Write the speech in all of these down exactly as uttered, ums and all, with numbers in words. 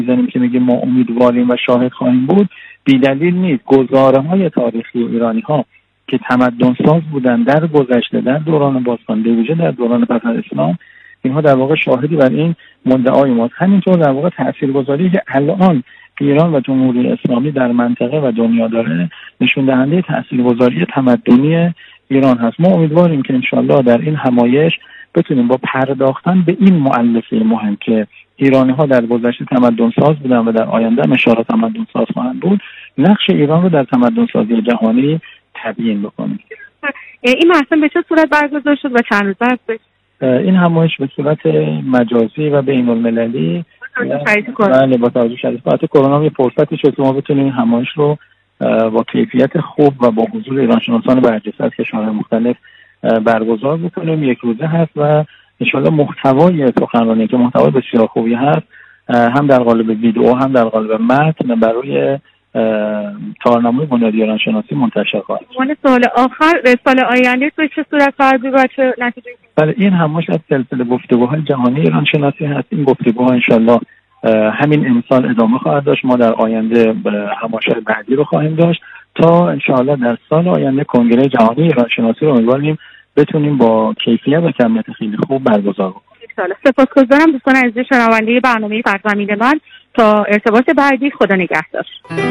میزنیم که میگیم ما امیدواریم و شاهد خواهیم بود بی‌دلیل نیست. گزاره‌های تاریخی ایرانی ها که تمدن ساز بودن در گذشته، در دوران باستان، به ویژه در دوران پس از اسلام، اینها در واقع شاهدی بر این مدعای ماست. همینطور در واقع تاثیرگذاری که الان ایران و جمهوری اسلامی در منطقه و دنیا داره نشون دهنده تاثیرگذاری تمدنی ایران هست. ما امیدواریم که انشالله در این همایش بتونیم با پرداختن به این مؤلفه مهم که ایرانی ها در گذشته تمدن ساز بودن و در آینده هم اشاره تمدن ساز خواهند بود، نقش ایران رو در تمدن سازی جهانی تبیین بکنیم. این مراسم به چه صورت برگزار شد و چند روز است؟ این همایش به صورت مجازی و بین المللی بله با توجه شرایط کرونا یه فرصتی شد که ما بتونیم این همایش رو با کیفیت خوب و با حضور ایرانشناسان برجسته از کشورهای مختلف برگزار بکنیم. یک روزه هست و انشالله محتوای سخنرانی که محتوای بسیار خوبی هست هم در قالب ویدئو هم در قالب متن برای تارنمای بنیادی ایرانشناسی منتشر خواهد شد. سال آخر سال آینده تو چه صورت خواهد بود و چه نتیجه؟ بله این همش از سلسله گفتگوهای جهانی ایرانشناسی هست. این گفتگوها انشالله همین امسال ادامه خواهد داشت. ما در آینده همایش‌های بعدی رو خواهیم داشت تا انشالله در سال آینده کنگره جهانی ایرانشناسی رو امیدواریم بتونیم با کیفیت و کمیت خیلی خوب برگزار کنیم. سپاسگزارم دوستان عزیز شنونده برنامه سرزمین من. تا ارتباط بعدی خدا نگهدار.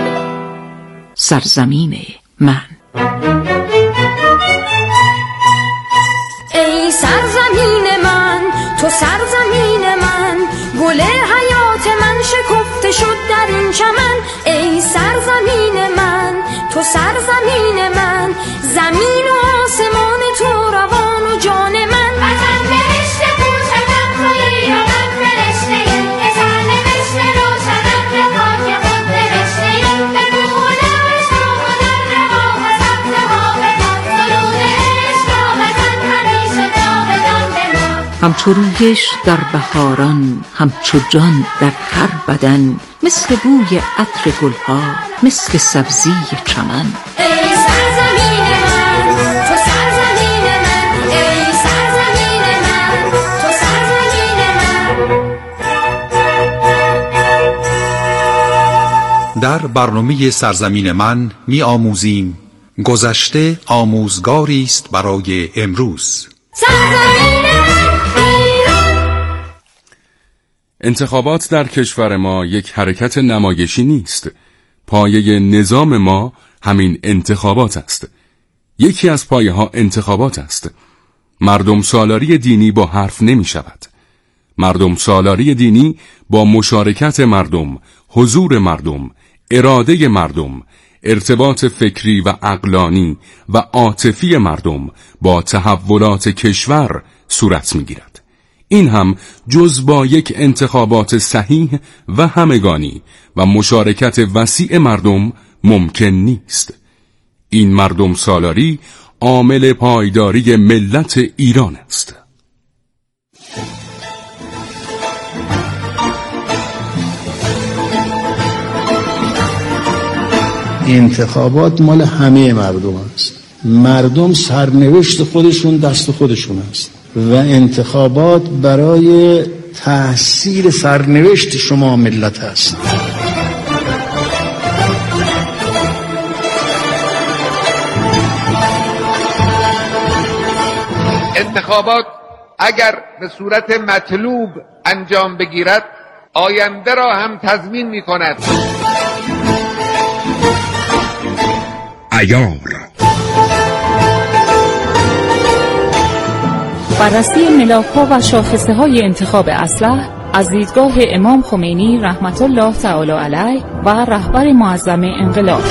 سرزمین من. ای سرزمین من، تو سرزمین من، گل حیات من شکفته شد در این چمن. ای سرزمین من، تو سرزمین من، زمین و آسمان تو روان و جان من. وطن بهشت کوچکم تو ایرانم فرشته اثر نوشته روشنم به خاک خود نوشته به گولش تو و در رواق سبت حافظان سرود عشق را وطن همیشه جاودان بمان. همچو رویش در بهاران، همچو جان در هر بدن، مثل بوی عطر گلها، مثل سبزی چمن. ای سرزمین من، تو سرزمین من، ای سرزمین من، تو سرزمین من. در برنامه سرزمین من می آموزیم گذشته آموزگاری است برای امروز. سرزمین من ایران. انتخابات در کشور ما یک حرکت نمایشی نیست. پایه نظام ما همین انتخابات است. یکی از پایه ها انتخابات است. مردم سالاری دینی با حرف نمی شود. مردم سالاری دینی با مشارکت مردم، حضور مردم، اراده مردم، ارتباط فکری و عقلانی و عاطفی مردم با تحولات کشور صورت می گیرد. این هم جز با یک انتخابات صحیح و همگانی و مشارکت وسیع مردم ممکن نیست. این مردم سالاری عامل پایداری ملت ایران است. انتخابات مال همه مردم است. مردم سرنوشت خودشون دست خودشون است و انتخابات برای تحصیل سرنوشت شما ملت است. انتخابات اگر به صورت مطلوب انجام بگیرد آینده را هم تضمین می کند. عیار بررسی ملاک‌ها و شاخصه‌های انتخاب اصلح از دیدگاه امام خمینی رحمت الله تعالی علیه و رهبر معظم انقلاب.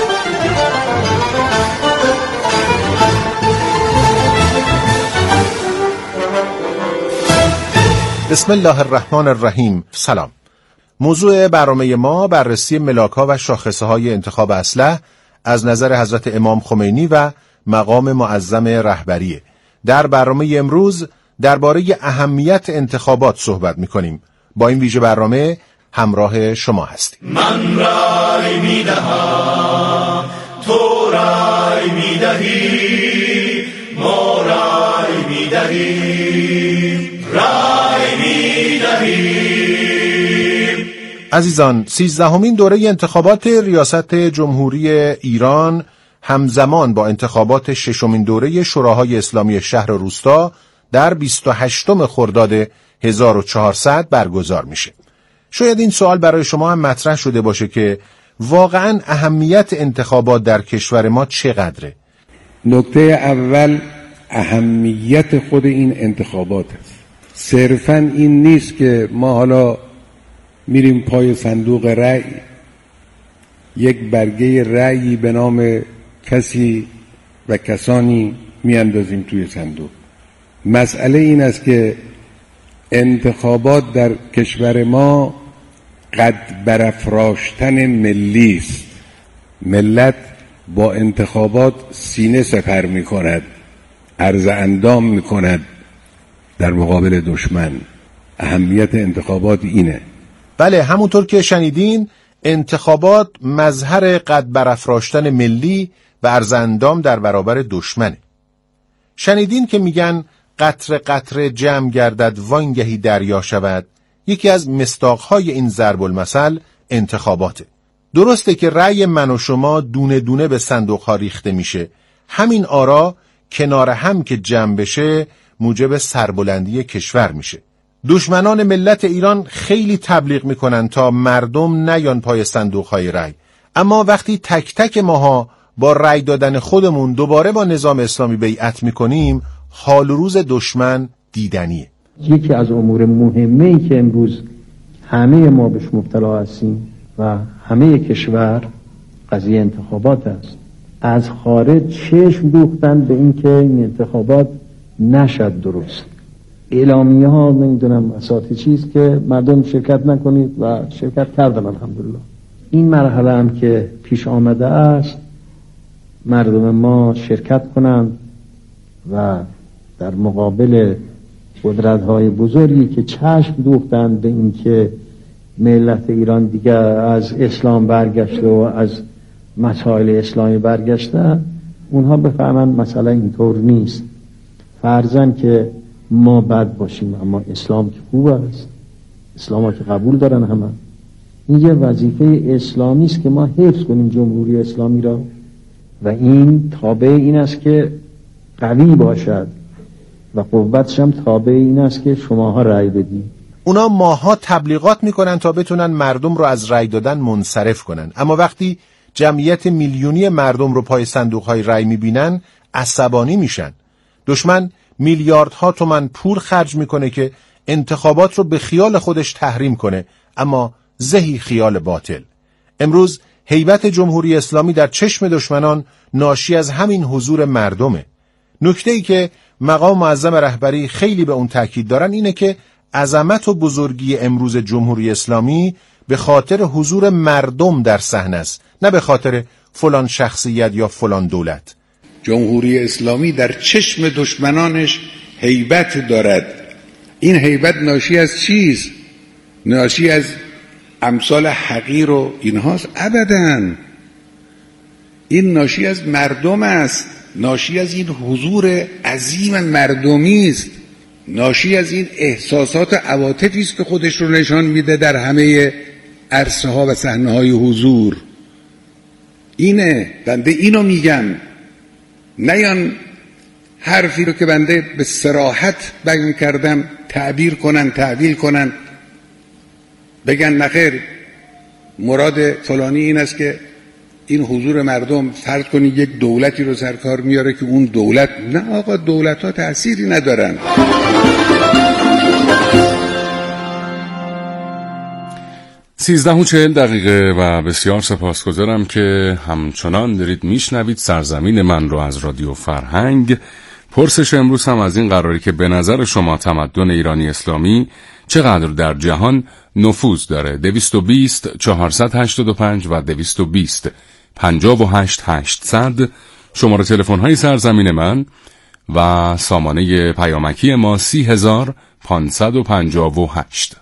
بسم الله الرحمن الرحیم. سلام. موضوع برنامه ما بررسی ملاک‌ها و شاخصه‌های انتخاب اصلح از نظر حضرت امام خمینی و مقام معظم رهبریه. در برنامه امروز درباره اهمیت انتخابات صحبت می‌کنیم. با این ویژه برنامه همراه شما هستیم. من رای می‌دهم، تو رای می‌دهی، ما رای می‌دهیم، رای می‌دهیم. عزیزان، سیزدهمین دوره انتخابات ریاست جمهوری ایران همزمان با انتخابات ششمین دوره شوراهای اسلامی شهر و روستا در بیست و هشتم خرداد هزار و چهارصد برگزار میشه. شاید این سوال برای شما هم مطرح شده باشه که واقعاً اهمیت انتخابات در کشور ما چقدره؟ نکته اول اهمیت خود این انتخابات است. صرفاً این نیست که ما حالا میریم پای صندوق رأی، یک برگه رأیی به نام کسی و کسانی میاندازیم توی صندوق. مسئله این است که انتخابات در کشور ما قد برافراشتن ملی است. ملت با انتخابات سینه سپر می کند، عرض اندام می کند در مقابل دشمن. اهمیت انتخابات اینه. بله، همونطور که شنیدین انتخابات مظهر قد برافراشتن ملی و عرض اندام در برابر دشمنه. شنیدین که میگن قطره قطره جمع گردد وانگهی دریا شود. یکی از مصداقهای این ضرب المثل انتخاباته. درسته که رأی من و شما دونه دونه به صندوق‌ها ریخته میشه. همین آرا کنار هم که جمع بشه موجب سربلندی کشور میشه. دشمنان ملت ایران خیلی تبلیغ میکنن تا مردم نیان پای صندوق‌های رأی، اما وقتی تک تک ماها با رأی دادن خودمون دوباره با نظام اسلامی بیعت میکنیم، حال و روز دشمن دیدنیه. یکی از امور مهمه‌ای که امروز همه ما بهش مبتلا هستیم و همه کشور قضیه انتخابات است. از خارج چشم دوختن به این که این انتخابات نشد درست. اعلامیه ها نمیدونم اساطی چیز که مردم شرکت نکنید و شرکت کردن الحمدلله. این مرحله هم که پیش آمده است مردم ما شرکت کنند و در مقابل قدرت‌های بزرگی که چشم دوختند به این که ملت ایران دیگه از اسلام برگشته و از مسائل اسلامی برگشته، اونها بفهمن مسئله اینطور نیست. فرضاً که ما بد باشیم اما اسلام که خوب است، اسلام ها که قبول دارن همه. این یه وظیفه اسلامی است که ما حفظ کنیم جمهوری اسلامی را و این تابع این است که قوی باشد و قوتش هم تابع این است که شماها رأی بدید. اونا ماها تبلیغات میکنن تا بتونن مردم رو از رأی دادن منصرف کنن، اما وقتی جمعیت میلیونی مردم رو پای صندوق‌های رأی میبینن عصبانی میشن. دشمن میلیاردها تومان پول خرج میکنه که انتخابات رو به خیال خودش تحریم کنه، اما زهی خیال باطل. امروز هیبت جمهوری اسلامی در چشم دشمنان ناشی از همین حضور مردمه. نکته‌ای که مقام معظم رهبری خیلی به اون تاکید دارن اینه که عظمت و بزرگی امروز جمهوری اسلامی به خاطر حضور مردم در صحنه است، نه به خاطر فلان شخصیت یا فلان دولت. جمهوری اسلامی در چشم دشمنانش هیبت دارد. این هیبت ناشی از چیست؟ ناشی از امثال حقیر و اینهاست؟ ابداً. این ناشی از مردم است، ناشی از این حضور عظیم مردمی است، ناشی از این احساسات عواطفی است که خودش رو نشان میده در همه عرصه ها و صحنه های حضور. اینه، بنده اینو میگم. نیان حرفی رو که بنده به صراحت بیان کردم تعبیر کنن، تعبیل کنن، بگن نخیر مراد فلانی این است که این حضور مردم فرض کنید یک دولتی رو سرکار میاره که اون دولت، نه آقا، دولت ها تأثیری ندارن. سیزده و چهل دقیقه و بسیار سپاسگزارم که همچنان دارید میشنوید سرزمین من رو از رادیو فرهنگ. پرسش امروز هم از این قراری که به نظر شما تمدن ایرانی اسلامی چقدر در جهان نفوذ داره؟ دویست و بیست چهارصد و هشتاد و پنج و دویست و بیست پنجاه و هشت هشتصد شماره تلفن های سرزمین من و سامانه پیامکی ما سی هزار پانصد و پنجاه و هشت.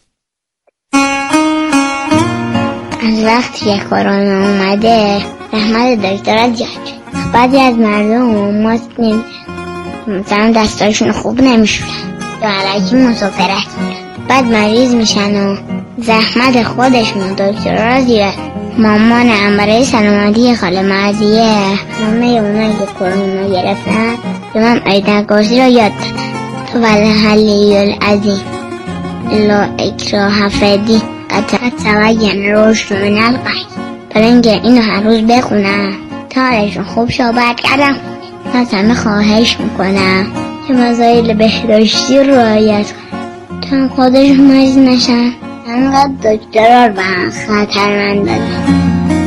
از وقتی کرونا اومده رحمت دکتر از یاد شد. بعضی از مردم ماسک نمی مثلا دستایشون خوب نمیشونن یا علکی مسافرت میرن، بعد مریض میشن و زحمت خودشون دکتر را زیره. مامان امره سلامتی خاله مرضیه همه اونایی که کرونا گرفتن به من آیت کرسی را یاد دادن. تو والحلی العظیم لا اکراه فی قد تبین الرشد من الغی. برای اینکه اینو هر روز بخونم تا حالشون خوب شه. برگردم از همه خواهش میکنم که مسائل بهداشتی رو رعایت کنم تا خودشون مریض نشن. انقدر دکترها رو به هم خطرمند دادن.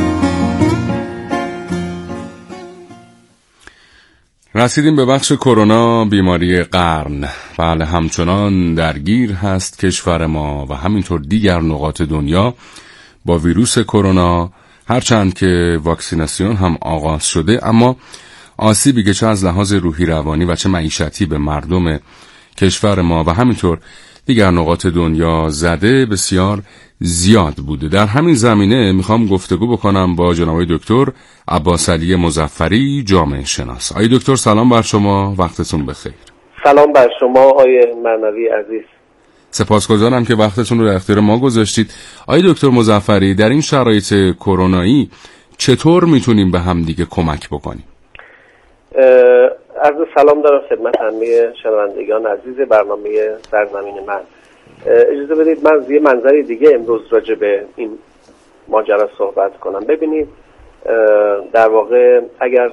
رسیدیم به بخش کرونا، بیماری قرن. بله، همچنان درگیر هست کشور ما و همینطور دیگر نقاط دنیا با ویروس کرونا، هرچند که واکسیناسیون هم آغاز شده، اما آسیبی که چه از لحاظ روحی روانی و چه معیشتی به مردم کشور ما و همینطور دیگر نقاط دنیا زده بسیار زیاد بوده. در همین زمینه میخوام گفتگو بکنم با جناب دکتر عباس علی مظفری، جامعه شناس. آقای دکتر سلام بر شما، وقتتون بخیر. سلام بر شما آقای معنوی عزیز. سپاسگزارم که وقتتون رو در اختیار ما گذاشتید. آقای دکتر مظفری، در این شرایط کرونایی چطور میتونیم به هم دیگه کمک بکنیم؟ عرض سلام دارم خدمت همه شنوندگان عزیز برنامه سرزمین من. اجازه بدید من از یه منظری دیگه امروز راجع به این ماجرا صحبت کنم. ببینید، در واقع اگر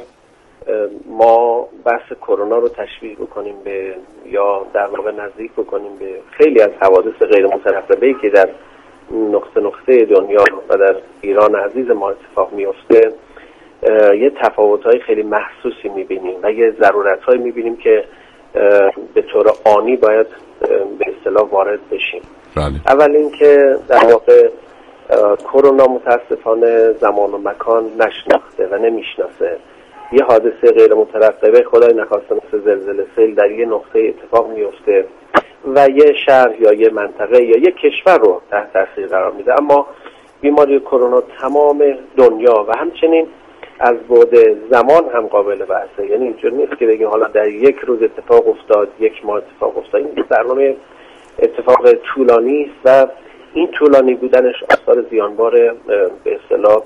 ما بحث کرونا رو تشبیه بکنیم به یا در واقع نزدیک بکنیم به خیلی از حوادث غیر مترقبه‌ای که در نقطه نقطه دنیا و در ایران عزیز ما اتفاق میفته، یه تفاوت‌های خیلی محسوسی می‌بینیم و یه ضرورت‌هایی می‌بینیم که به طور آنی باید به اصطلاح وارد بشیم. بله. اول اینکه در واقع کرونا متاسفانه زمان و مکان نشناخته و نمیشناسه. یه حادثه غیر مترقبه خدای نخواسته مثل زلزله سیل در یه نقطه اتفاق میفته و یه شهر یا یه منطقه یا یه کشور رو تحت تاثیر قرار میده. اما بیماری کرونا تمام دنیا و همچنین از بعد زمان هم قابل بحثه. یعنی اینجور نیست که بگیم حالا در یک روز اتفاق افتاد، یک ماه اتفاق افتاد. این برنامه اتفاق طولانی است و این طولانی بودنش آثار زیانبار به اصطلاح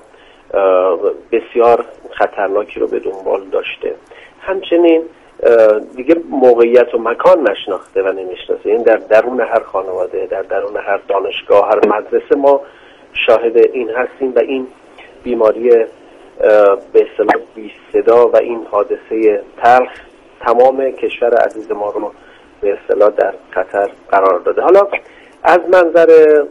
بسیار خطرناکی رو به دنبال داشته. همچنین دیگه موقعیت و مکان نشناخته و نمیشناسه. این در درون هر خانواده، در درون هر دانشگاه، هر مدرسه ما شاهد این هستیم و این بیماری به اصطلاح بی صدا و این حادثه تلخ تمام کشور عزیز ما رو به اصطلاح در خطر قرار داده. حالا از منظر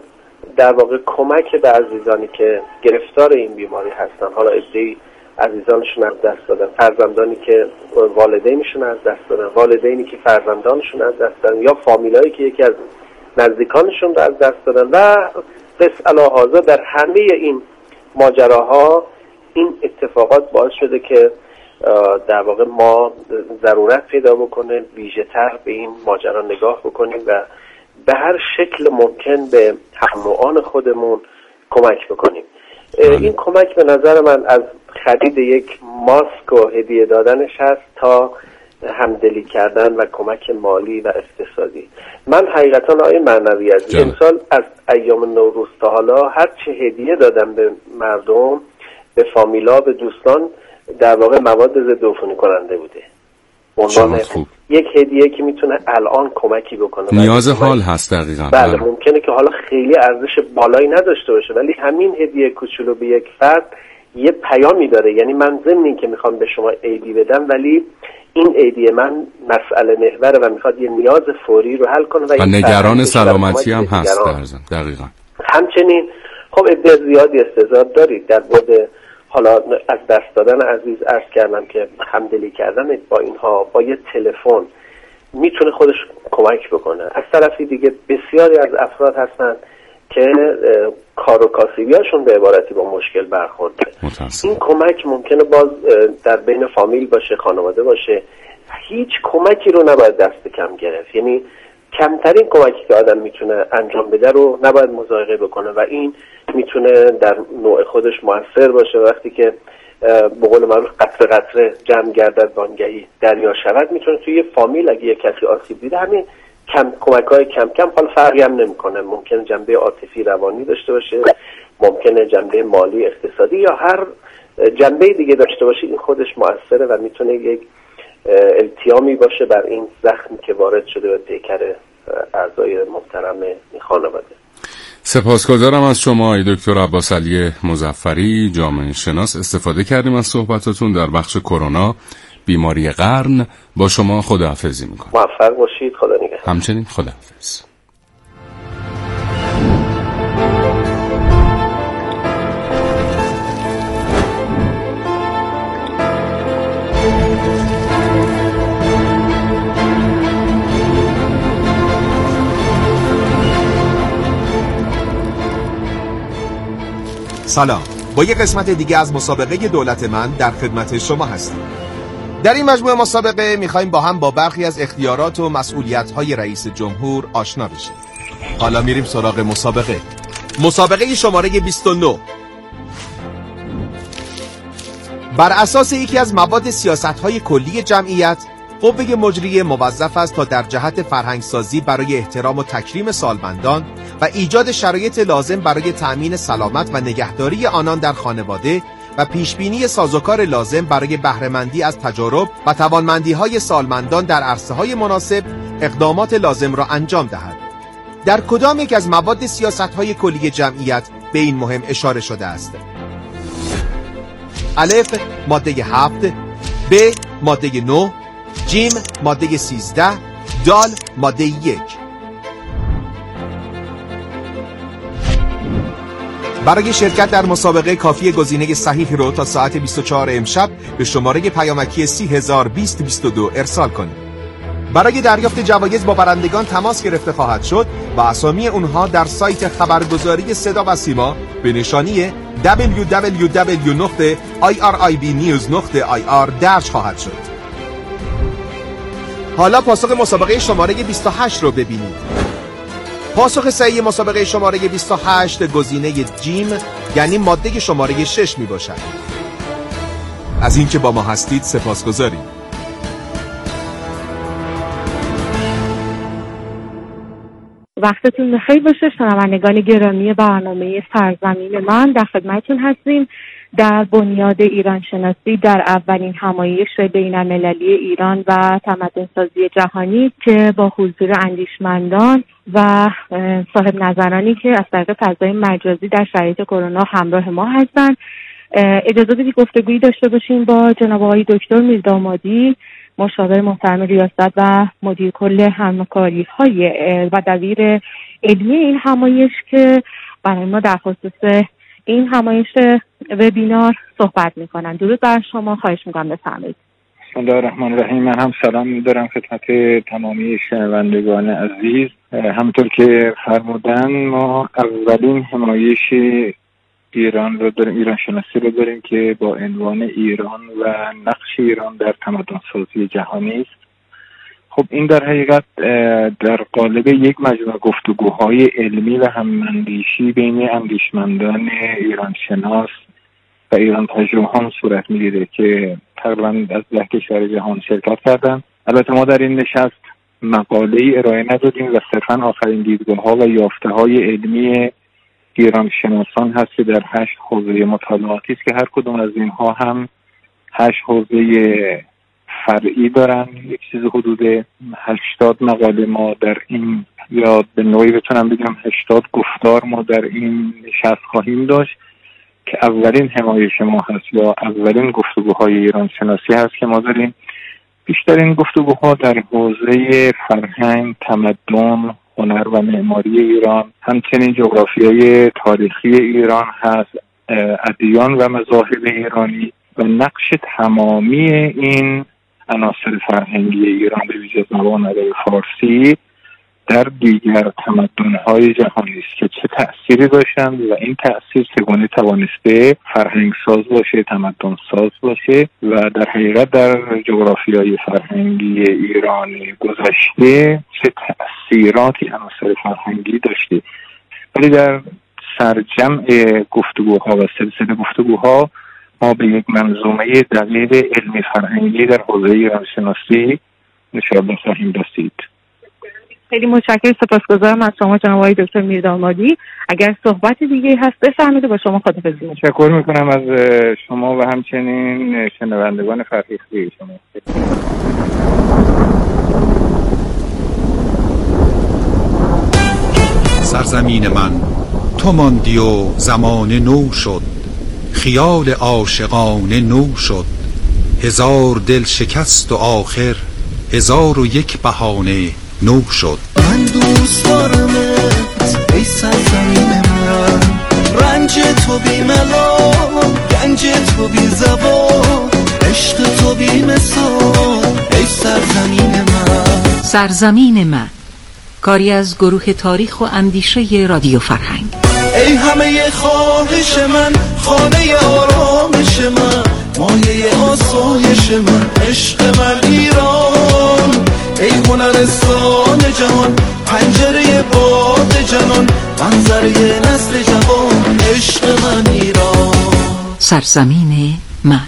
در واقع کمک به عزیزانی که گرفتار این بیماری هستن، حالا عده‌ای عزیزانشون از دست دادن، فرزندانی که والدینشون از دست دادن، والدینی که فرزندانشون از دست دادن، یا فامیلایی که یکی از نزدیکانشون رو از دست دادن و قص الهازا در همه این ماجراها این اتفاقات باعث شده که در واقع ما ضرورت پیدا بکنه ویژه‌تر به این ماجرا نگاه بکنیم و به هر شکل ممکن به هم نوعان خودمون کمک بکنیم. این کمک به نظر من از خرید یک ماسک و هدیه دادنش هست تا همدلی کردن و کمک مالی و اقتصادی. من حقیقتا آقای معنوی عزیز امسال از ایام نوروز تا حالا هر چه هدیه دادم به مردم، به فامیلا، به دوستان، در واقع مواد ضد عفونی کننده بوده. عنوان یک هدیه که میتونه الان کمکی بکنه. نیاز حال هست دقیقاً. بله، ممکنه که حالا خیلی ارزش بالایی نداشته باشه ولی همین هدیه کوچولو به یک فرد یه پیامی داره. یعنی من ضمن این که میخوام به شما ایدی بدم ولی این ایدی من مسئله محوره و میخواد یه نیاز فوری رو حل کنه و, و نگران سلامتی هم هست در دقیقاً. همچنین خب عده زیادی استعداد دارید در بعد حالا از دست دادن عزیز. عرض کردم که همدلی کردن با اینها با یه تلفن میتونه خودش کمک بکنه. از طرفی دیگه بسیاری از افراد هستن که کار و کاسبیاشون به عبارتی با مشکل برخورده. این کمک ممکنه باز در بین فامیل باشه، خانواده باشه. هیچ کمکی رو نباید دست کم گرفت. یعنی کمترین کمکی که آدم میتونه انجام بده رو نباید مضایقه بکنه و این میتونه در نوع خودش موثر باشه. وقتی که به قول معروف قطره قطره جمع گردد بانگهی دریا شود، میتونه توی یه فامیل اگه یه کسی آسیب دیده همین کم کمک های کم کم حالا فرقی هم نمیکنه، ممکنه جنبه عاطفی روانی داشته باشه، ممکنه جنبه مالی اقتصادی یا هر جنبه دیگه داشته باشه، این خودش مؤثره و میتونه یک التیامی باشه بر این زخمی که وارد شده به پیکر اعضای محترم این خانواده. سپاسگزارم از شما آقای دکتر عباس علی مظفری، جامعه شناس. استفاده کردیم از صحبتاتون در بخش کرونا بیماری قرن. با شما خداحافظی میکنم. موفق باشید. خدا نگهدار. همچنین خداحافظ. سلام، با یک قسمت دیگه از مسابقه دولت من در خدمت شما هستیم. در این مجموعه مسابقه میخوایم با هم با برخی از اختیارات و مسئولیت‌های رئیس جمهور آشنا بشیم. حالا میریم سراغ مسابقه. مسابقه شماره بیست و نه. بر اساس یکی از مواد سیاست‌های کلی جمعیت، قوه مجریه موظف است تا در جهت فرهنگسازی برای احترام و تکریم سالمندان و ایجاد شرایط لازم برای تأمین سلامت و نگهداری آنان در خانواده و پیشبینی سازوکار لازم برای بهره‌مندی از تجارب و توانمندی‌های سالمندان در عرصه‌های مناسب اقدامات لازم را انجام دهد. در کدام یک از مواد سیاست‌های کلی جمعیت به این مهم اشاره شده است؟ الف ماده هفت، ب ماده نه، جیم ماده سیزده، دال ماده یک. برای شرکت در مسابقه کافی گزینه صحیح رو تا ساعت بیست و چهار امشب به شماره پیامکی سی هزار بیست بیست و دو ارسال کنید. برای دریافت جوایز با برندگان تماس گرفته خواهد شد و اسامی اونها در سایت خبرگزاری صدا و سیما به نشانی دبلیو دبلیو دبلیو دات آی آر آی بی نیوز دات آی آر درج خواهد شد. حالا پاسخ مسابقه شماره بیست و هشت رو ببینید. پاسخ صحیح مسابقه شماره بیست و هشت گزینه جیم یعنی ماده شماره شش می باشد. از اینکه با ما هستید سپاسگزاریم. وقتتون بخیر باشه شنوندگان گرامی برنامه سرزمین من. در خدمتتون هستیم در بنیاد ایران شناسی در اولین همایش بین‌المللی ایران و تمدن‌سازی جهانی که با حضور اندیشمندان و صاحب نظرانی که از طریق فضای مجازی در شرایط کرونا همراه ما هستند. اجازه بدید گفتگویی داشته باشیم با جناب آقای دکتر میردامادی، مشاور محترم ریاست و مدیر کل همکاری‌های و دبیر علمی این همایش که برای ما در خصوص این همایش وبینار صحبت میکنن. درود بر شما، خواهش میکنم بفرمایید. بسم الله الرحمن الرحیم. من هم سلام می‌دارم خدمت تمامی شنوندگان عزیز. همونطور که فرمودن ما اولین همایش ایران رو داریم، ایران شناسی رو داریم که با عنوان ایران و نقش ایران در تمدن‌سازی جهانی است. خب این در حقیقت در قالب یک مجموعه گفتگوهای علمی و هم‌اندیشی بین اندیشمندان ایران شناس و ایران پژوهان صورت می‌گیره که تقریباً از ده کشور جهان شرکت کردن. البته ما در این نشست مقاله‌ای ارائه ندادیم و صرفاً آخرین دیدگاه‌ها و یافته‌های علمی ایران شناسان هست که در هشت حوزه مطالعاتی است که هر کدوم از اینها هم هشت حوزه فرعی دارن. یک چیز حدود هشتاد مقاله ما در این، یا به نوعی بتونم بگم هشتاد گفتار ما در این نشست خواهیم داشت که اولین همایش ما هست یا اولین گفتگوهای ایران شناسی هست که ما داریم. بیشترین گفتگوها در حوزه فرهنگ، تمدن، هنر و معماری ایران، همچنین جغرافیای تاریخی ایران هست، ادیان و مذاهب ایرانی و نقش تمامی این عناصر فرهنگی ایران به ویژه زبان عربی فارسی در دیگر تمدن‌های جهانی است که چه تأثیری داشتند و این تأثیر چگونه توانسته فرهنگ ساز باشه، تمدن ساز باشه و در حقیقت در جغرافیای فرهنگی ایران گذشته چه تأثیراتی عناصر فرهنگی داشته. ولی در سرجمع گفتگوها و سلسله گفتگوها ما به یک منظومه دقیق علمی فرهنگی در حوزه ایران شناسی انشاءالله خواهیم رسید. خیلی متشکرم، سپاسگزارم از شما جناب آقای دکتر میردامادی. اگر صحبت دیگه هست بفرمایید، با شما خداحافظی. تشکر میکنم از شما و همچنین شنوندگان فرهیخته شما. سرزمین من تو ماندی و زمان نو شد، خیال عاشقانه نو شد، هزار دل شکست و آخر هزار و یک بهانه نو شد. من دوست دارمت ای سرزمین من، رنج تو بی ملال، گنج تو بی زبان، عشق تو بی مثال ای سرزمین من. سرزمین من، کاری از گروه تاریخ و اندیشه رادیو فرهنگ. ای همه خواهش من، خانه آرامش من، مایه آسایش من، عشق من ایران، ای هنرستان جهان، پنجره باد جنان، منظره نسل جوان، عشق من ایران. سرزمین من.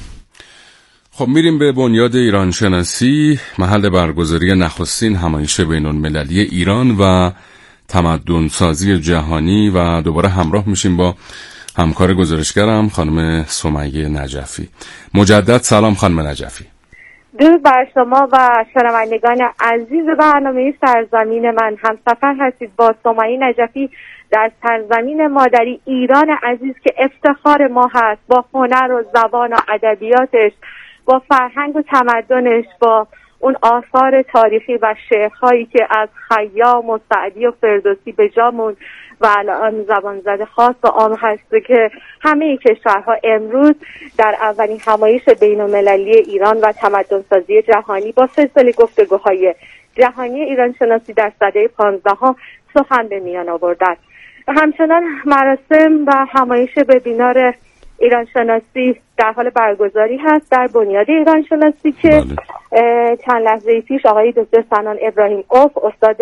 خب میریم به بنیاد ایران شناسی، محل برگزاری نخستین همایش بین‌المللی ایران و تمدن سازی جهانی، و دوباره همراه میشیم با همکار گزارشگرم خانم سمیه نجفی. مجدد سلام خانم نجفی. درود بر شما و شنوندگان عزیز برنامه سرزمین من. همسفر هستید با سمیه نجفی در سرزمین مادری ایران عزیز که افتخار ما هست، با هنر و زبان و ادبیاتش، با فرهنگ و تمدنش، با اون آثار تاریخی و شعرهایی که از خیام و سعدی و فردوسی به جا موند و الان زبان زده خاص و عام هست که همه کشورها امروز در اولین همایش بین‌المللی ایران و تمدن سازی جهانی با سلسله گفتگوهای جهانی ایران شناسی در سده پانزدهم سخن به میان آوردند. همچنان مراسم و همایش وبینار ایران شناسی در حال برگزاری هست در بنیاد ایران شناسی که چند لحظه پیش آقای دکتر سنان ابراهیم اوف، استاد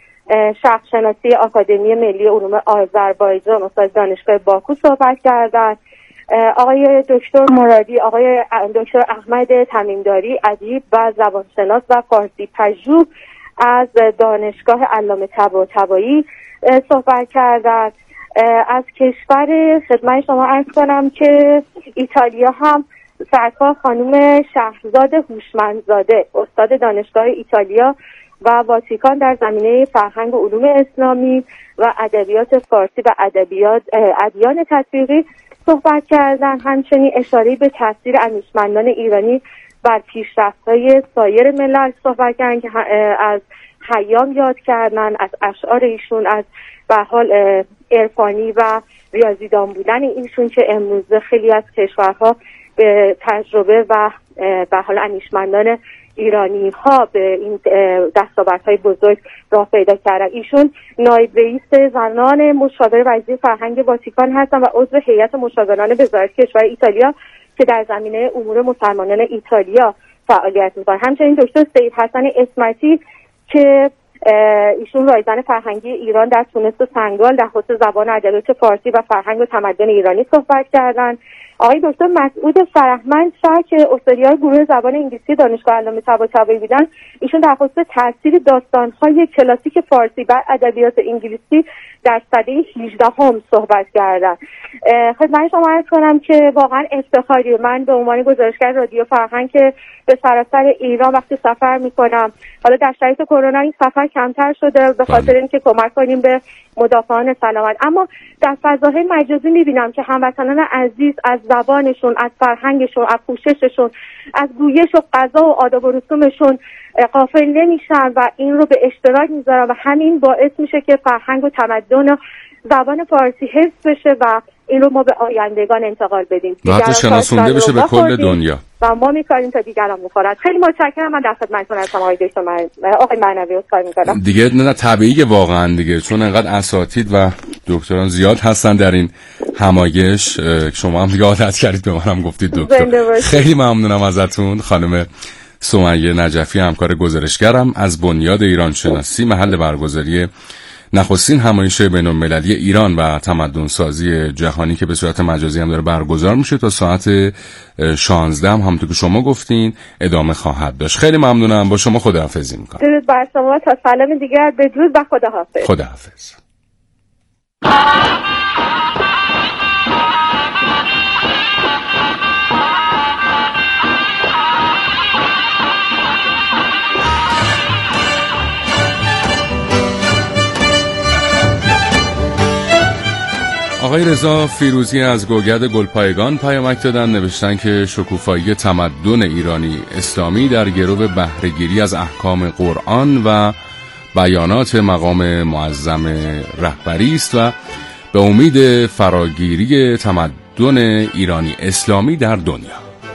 شرق شناسی آکادمی ملی علوم آذربایجان، استاد دانشگاه باکو صحبت کردند. آقای دکتر مرادی، آقای دکتر احمد تمیمداری ادیب و زبانشناس و فارسی پژوه از دانشگاه علامه طباطبایی صحبت کردند. از کشور خدمت شما عرض کنم که ایتالیا هم سرکار خانم شهرزاد هوشمندزاده، استاد دانشگاه ایتالیا و واتیکان در زمینه فرهنگ و علوم اسلامی و ادبیات فارسی و ادبیات ادیان تطبیقی صحبت کردن. همچنین اشاره به تاثیر اندیشمندان ایرانی بر پیشرفت‌های سایر ملل صحبت کردن که از خیام یاد کردن، از اشعار ایشون، از به حال عرفانی و ریاضیدان بودن ایشون که امروز خیلی از کشورها به تجربه و به حال اندیشمندان ایرانی ها به این دستاوردهای بزرگ راه پیدا کردن. ایشون نایب رئیس زنان مشاور وزیر فرهنگ واتیکان هستن و عضو هیئت مشاوران وزارت کشور ایتالیا که در زمینه امور مسلمانان ایتالیا فعالیت می‌کنند. همچنین دکتر سید حسن اسمتی که ایشون رایزن فرهنگی ایران در تونس و سنگال در خصوص زبان و ادبیات فارسی و فرهنگ و تمدن ایرانی صحبت کردند. آقای دکتر مسعود فرهمند شاه که استادیار گروه زبان انگلیسی دانشگاه علامه طباطبایی بودن، ایشون در خصوص تاثیر داستان‌های کلاسیک فارسی و ادبیات انگلیسی در سده هجدهم صحبت کردن. خدمت شما عرض کنم که واقعا افتخاری من به عنوان گزارشگر رادیو فرهنگ که به سراسر ایران وقتی سفر میکنم، حالا در شرایط کرونا این سفر کمتر شده به خاطر اینکه کمک کنیم به مدافعان سلامت، اما در فضاهای مجازی میبینم که هموطنان عزیز از زبانشون، از فرهنگشون، از پوشششون، از گویش و غذا و آداب و رسومشون غافل نمیشن و این رو به اشتراک میذارن و همین باعث میشه که فرهنگ و تمدن و زبان فارسی حفظ بشه و این رو ما به آیندگان انتقال بدیم و حتی شناسونده بشه به کل دنیا و ما میکاریم تا دیگران بخورد. خیلی متشکرم. من در خدمتتون هستم آقای دکتر آقای معنوی عذرخواهی میکنم دیگه. نه طبیعیه واقعا دیگه، چون انقدر اساتید و دکتران زیاد هستن در این همایش. شما هم دیگه عادت کردید به منم گفتید دکتر. خیلی ممنونم ازتون خانم سمیه نجفی، همکار گزارشگرم از بنیاد ایران شناسی، محل برگزاری نخستین همایش بین‌المللی ایران و تمدن‌سازی جهانی که به صورت مجازی هم داره برگزار میشه تا ساعت شانزده هم همونطور که شما گفتین ادامه خواهد داشت. خیلی ممنونم، با شما خداحافظی میکنم. درود بر شما، تا سلام دیگر، بدرود و خداحافظ. خداحافظ. آقای رضا فیروزی از گوگرد گلپایگان پیامک دادن، نوشتن که شکوفایی تمدن ایرانی اسلامی در گرو بهره‌گیری از احکام قرآن و بیانات مقام معظم رهبری است و به امید فراگیری تمدن ایرانی اسلامی در دنیا.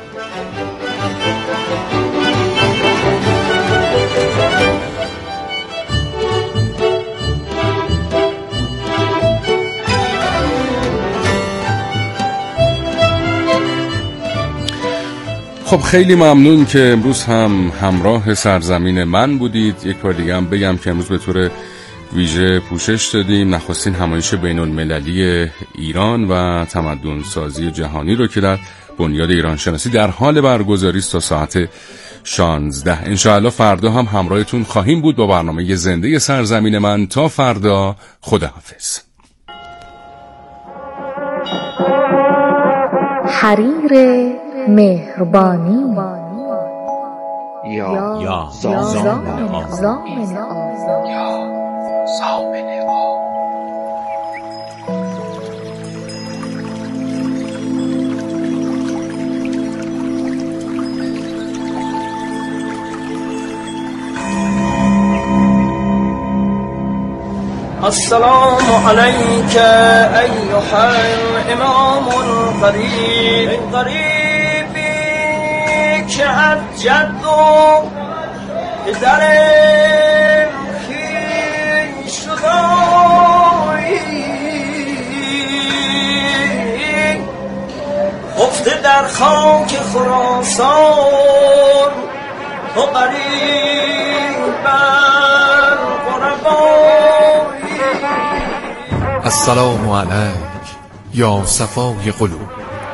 خب خیلی ممنون که امروز هم همراه سرزمین من بودید. یک بار دیگه هم بگم که امروز به طور ویژه پوشش دادیم نخستین همایش بین المللی ایران و تمدن سازی جهانی رو که در بنیاد ایران شناسی در حال برگزاری است تا ساعت شانزده. انشاءالله فردا هم همراهتون خواهیم بود با برنامه زنده سرزمین من. تا فردا، خداحافظ. حریر مهربانی یا یا زامن آزاد یا زامن السلام عليك أيها الإمام القريب قريبي كعد جدو در خیش داری خفته در خاک خراسان تو قریب بر قربان. السلام علیک یا صفای قلوب.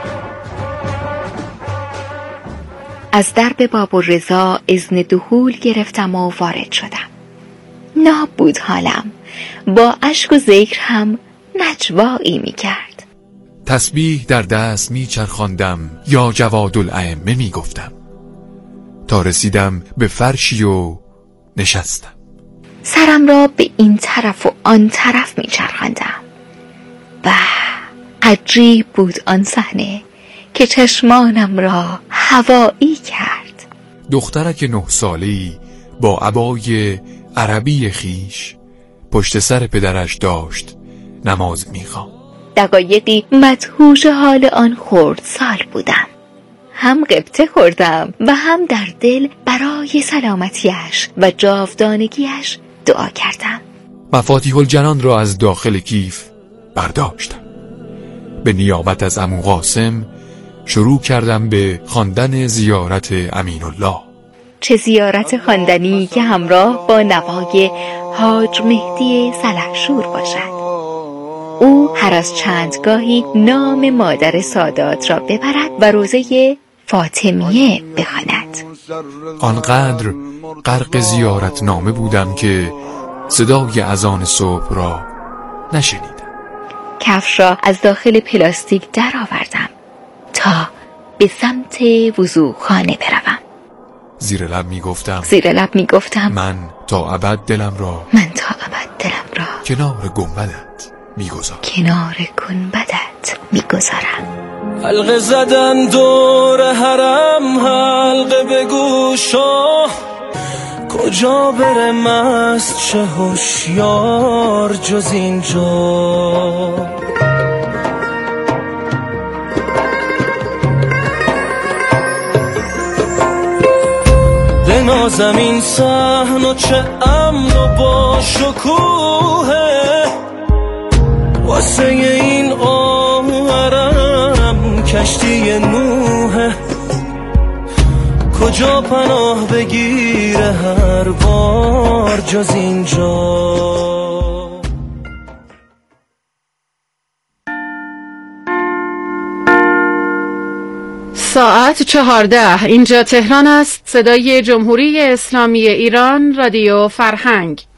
از درب بابالرضا اذن دخول گرفتم و وارد شدم. ناب بود حالم، با اشک و ذکر هم نجوایی می کرد. تسبیح در دست می چرخاندم یا جوادالائمه می گفتم تا رسیدم به فرشی و نشستم. سرم را به این طرف و آن طرف می چرخاندم. به عجیب بود آن صحنه که چشمانم را هوایی کرد. دخترک نه ساله‌ای با عبای عربی خیش پشت سر پدرش داشت نماز می‌خواند. دقایقی مدهوش حال آن خردسال بودم. هم غبطه خوردم و هم در دل برای سلامتیش و جاودانگیش دعا کردم. مفاتیح الجنان را از داخل کیف برداشتم. به نیابت از عمو قاسم شروع کردم به خواندن زیارت امین الله. چه زیارت خواندنی که همراه با نوای حاج مهدی سلحشور باشد. او هر از چندگاهی نام مادر سادات را ببرد و روزه فاطمیه بخواند. آنقدر غرق زیارت نامه بودم که صدای اذان صبح را نشنیدم. کفش را از داخل پلاستیک در آوردم تا به سمت وضوخانه بروم. زیر لب می گفتم زیر لب می گفتم من تا ابد دلم را من تا ابد دلم را کنار گنبدت می گذارم کنار گنبدت می گذارم. حلقه زدن دور حرم، حلقه به گوشا کجا بره مست چه هوشیار جز اینجا. بنازم این صحن و چه امن و با شکوهه، واسه این آهرم کشتی نوحه. کجا پناه بگیره هر بار جز اینجا. ساعت چهارده، اینجا تهران است. صدای جمهوری اسلامی ایران، رادیو فرهنگ.